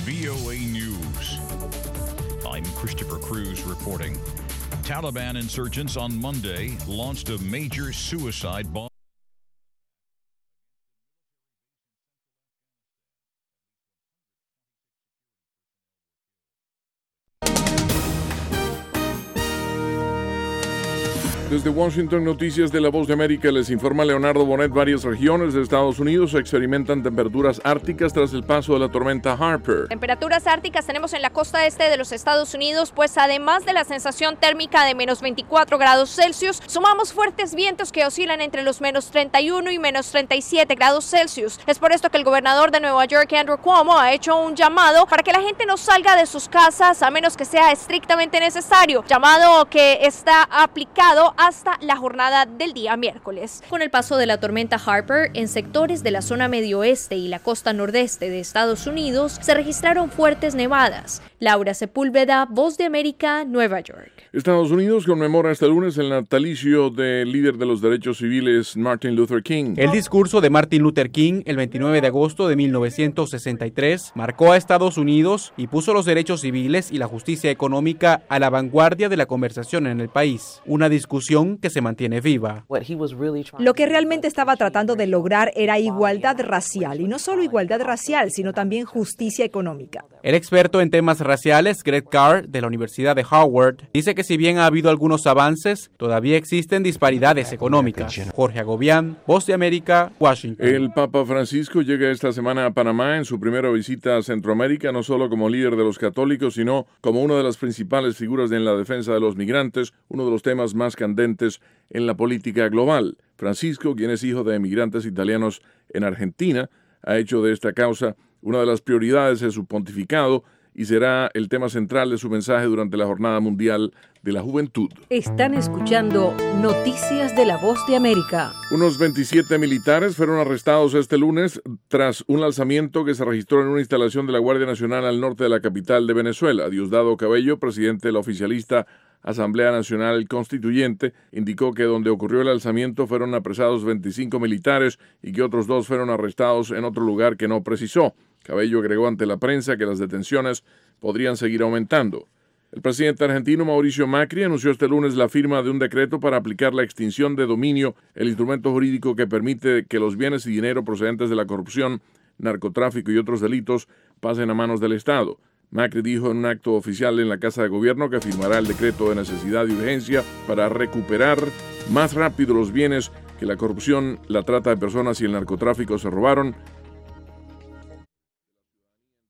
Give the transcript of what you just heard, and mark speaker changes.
Speaker 1: VOA News. I'm Christopher Cruz reporting. Taliban insurgents on Monday launched a major suicide bomb.
Speaker 2: Desde Washington, Noticias de La Voz de América, les informa Leonardo Bonet. Varias regiones de Estados Unidos experimentan temperaturas árticas tras el paso de la tormenta Harper.
Speaker 3: Temperaturas árticas tenemos en la costa este de los Estados Unidos, pues además de la sensación térmica de menos 24 grados Celsius, sumamos fuertes vientos que oscilan entre los menos 31 y menos 37 grados Celsius. Es por esto que el gobernador de Nueva York, Andrew Cuomo, ha hecho un llamado para que la gente no salga de sus casas a menos que sea estrictamente necesario. Llamado que está aplicado hasta la jornada del día miércoles. Con el paso de la tormenta Harper, en sectores de la zona medio oeste y la costa nordeste de Estados Unidos se registraron fuertes nevadas. Laura Sepúlveda, Voz de América, Nueva York.
Speaker 2: Estados Unidos conmemora este lunes el natalicio del líder de los derechos civiles, Martin Luther King.
Speaker 4: El discurso de Martin Luther King, el 29 de agosto de 1963, marcó a Estados Unidos y puso los derechos civiles y la justicia económica a la vanguardia de la conversación en el país. Una discusión que se mantiene viva.
Speaker 5: Lo que realmente estaba tratando de lograr era igualdad racial, y no solo igualdad racial, sino también justicia económica.
Speaker 4: El experto en temas raciales, Greg Carr, de la Universidad de Howard, dice que si bien ha habido algunos avances, todavía existen disparidades económicas. Jorge Agobián, Voz de América, Washington.
Speaker 2: El Papa Francisco llega esta semana a Panamá en su primera visita a Centroamérica, no solo como líder de los católicos, sino como una de las principales figuras en la defensa de los migrantes, uno de los temas más candentes en la política global. Francisco, quien es hijo de emigrantes italianos en Argentina, ha hecho de esta causa una de las prioridades de su pontificado y será el tema central de su mensaje durante la Jornada Mundial de la Juventud.
Speaker 6: Están escuchando Noticias de la Voz de América.
Speaker 2: Unos 27 militares fueron arrestados este lunes tras un lanzamiento que se registró en una instalación de la Guardia Nacional al norte de la capital de Venezuela. Diosdado Cabello, presidente de la oficialista Asamblea Nacional Constituyente, indicó que donde ocurrió el alzamiento fueron apresados 25 militares y que otros 2 fueron arrestados en otro lugar que no precisó. Cabello agregó ante la prensa que las detenciones podrían seguir aumentando. El presidente argentino Mauricio Macri anunció este lunes la firma de un decreto para aplicar la extinción de dominio, el instrumento jurídico que permite que los bienes y dinero procedentes de la corrupción, narcotráfico y otros delitos pasen a manos del Estado. Macri dijo en un acto oficial en la Casa de Gobierno que firmará el decreto de necesidad y urgencia para recuperar más rápido los bienes que la corrupción, la trata de personas y el narcotráfico se robaron